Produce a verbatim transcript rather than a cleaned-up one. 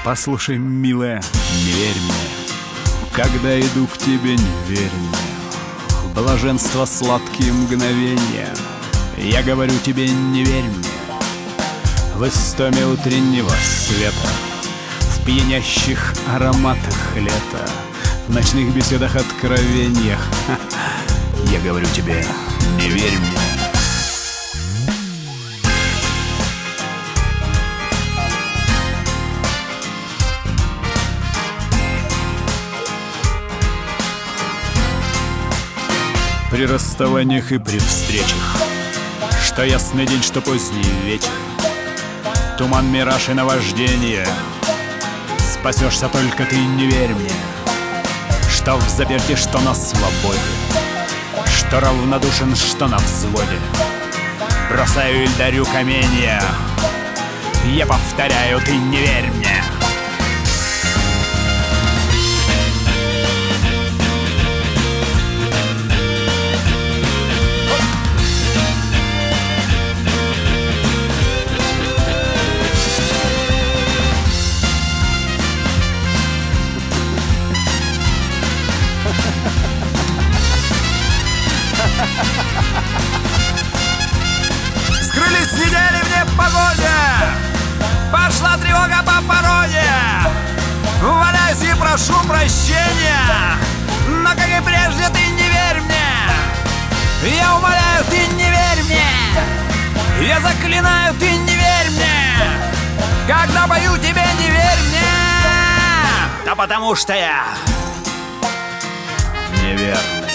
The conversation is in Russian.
Послушай, милая, не верь мне, когда иду к тебе, не верь мне. Блаженство сладкие мгновения, я говорю тебе, не верь мне. В истоме утреннего света, в пьянящих ароматах лета, в ночных беседах откровениях, я говорю тебе, не верь мне. При расставаниях и при встречах, что ясный день, что поздний вечер, туман, мираж и наваждение, спасешься только ты, не верь мне. Что в заперти, что на свободе, что равнодушен, что на взводе, бросаю или дарю каменья, я повторяю, ты не верь мне. Скрылись недели в непогоде, пошла тревога по пороге. Валяюсь и прошу прощения, но, как и прежде, ты не верь мне. Я умоляю, ты не верь мне. Я заклинаю, ты не верь мне. Когда пою тебе, не верь мне. Да потому что я неверный.